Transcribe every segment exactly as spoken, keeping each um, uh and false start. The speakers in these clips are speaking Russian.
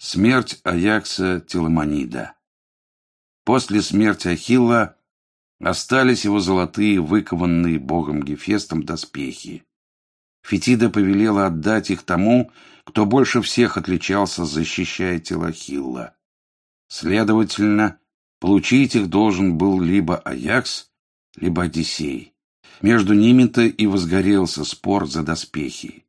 Смерть Аякса Теламонида. После смерти Ахилла остались его золотые, выкованные богом Гефестом доспехи. Фетида повелела отдать их тому, кто больше всех отличался, защищая тело Ахилла. Следовательно, получить их должен был либо Аякс, либо Одиссей. Между ними-то и возгорелся спор за доспехи.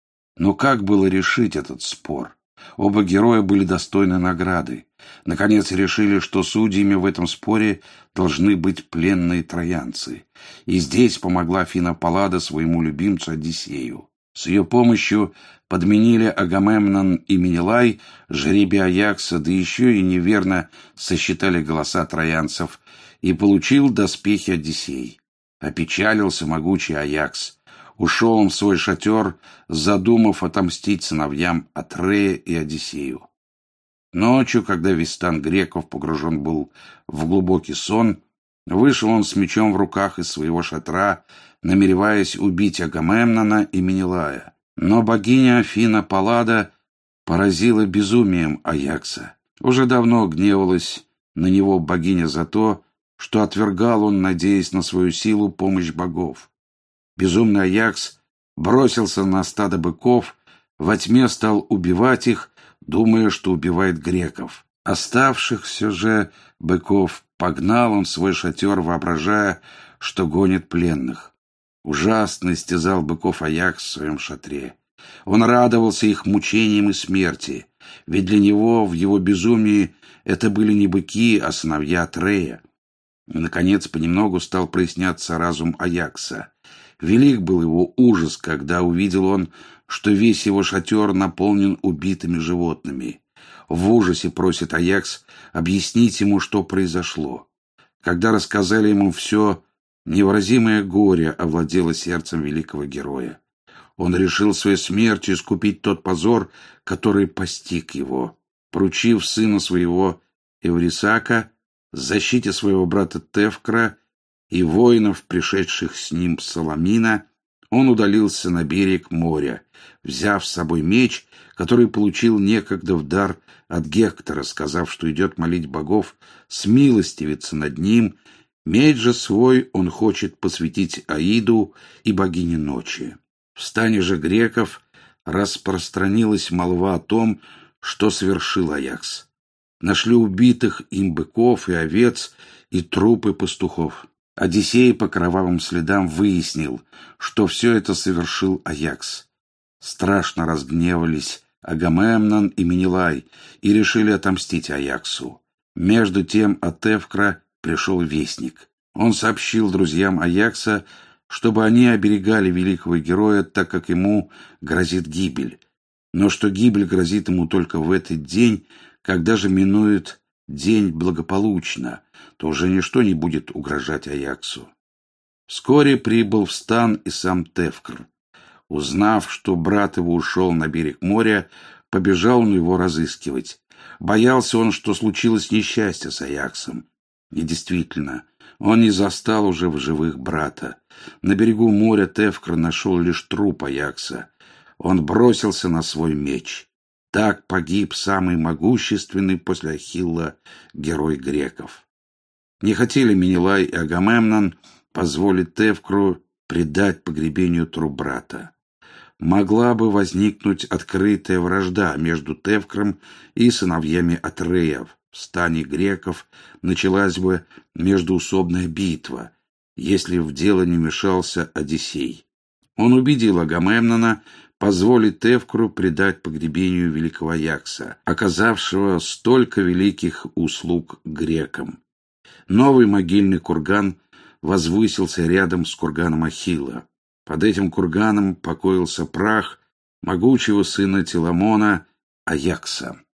Но как было решить этот спор? Оба героя были достойны награды. Наконец решили, что судьями в этом споре должны быть пленные троянцы. И здесь помогла Афина Паллада своему любимцу Одиссею. С ее помощью подменили Агамемнон и Менелай жребий Аякса, да еще и неверно сосчитали голоса троянцев, и получил доспехи Одиссей. Опечалился могучий Аякс. Ушел он в свой шатер, задумав отомстить сыновьям Атрея и Одиссею. Ночью, когда весь стан греков погружен был в глубокий сон, вышел он с мечом в руках из своего шатра, намереваясь убить Агамемнона и Менелая. Но богиня Афина Паллада поразила безумием Аякса. Уже давно гневалась на него богиня за то, что отвергал он, надеясь на свою силу, помощь богов. Безумный Аякс бросился на стадо быков, во тьме стал убивать их, думая, что убивает греков. Оставшихся же быков погнал он в свой шатер, воображая, что гонит пленных. Ужасно истязал быков Аякс в своем шатре. Он радовался их мучениям и смерти, ведь для него в его безумии это были не быки, а сыновья Атрея. И, наконец, понемногу стал проясняться разум Аякса. Велик был его ужас, когда увидел он, что весь его шатер наполнен убитыми животными. В ужасе просит Аякс объяснить ему, что произошло. Когда рассказали ему все, невыразимое горе овладело сердцем великого героя. Он решил своей смертью искупить тот позор, который постиг его. Поручив сына своего Эврисака защите своего брата Тевкра и воинов, пришедших с ним с Саламина, он удалился на берег моря, взяв с собой меч, который получил некогда в дар от Гектора, сказав, что идет молить богов смилостивиться над ним. Меч же свой он хочет посвятить Аиду и богине ночи. В стане же греков распространилась молва о том, что совершил Аякс. Нашли убитых им быков и овец и трупы пастухов. Одиссей по кровавым следам выяснил, что все это совершил Аякс. Страшно разгневались Агамемнон и Менелай и решили отомстить Аяксу. Между тем от Эвкра пришел вестник. Он сообщил друзьям Аякса, чтобы они оберегали великого героя, так как ему грозит гибель, но что гибель грозит ему только в этот день, когда же минует день благополучно, то уже ничто не будет угрожать Аяксу. Вскоре прибыл в стан и сам Тевкр. Узнав, что брат его ушел на берег моря, побежал он его разыскивать. Боялся он, что случилось несчастье с Аяксом. И действительно, он не застал уже в живых брата. На берегу моря Тевкр нашел лишь труп Аякса. Он бросился на свой меч. Так погиб самый могущественный после Ахилла герой греков. Не хотели Менелай и Агамемнон позволить Тевкру предать погребению труп брата. Могла бы возникнуть открытая вражда между Тевкром и сыновьями Атреев. В стане греков началась бы междоусобная битва, если в дело не вмешался Одиссей. Он убедил Агамемнона позволить Тевкру предать погребению великого Аякса, оказавшего столько великих услуг грекам. Новый могильный курган возвысился рядом с курганом Ахилла. Под этим курганом покоился прах могучего сына Теламона Аякса.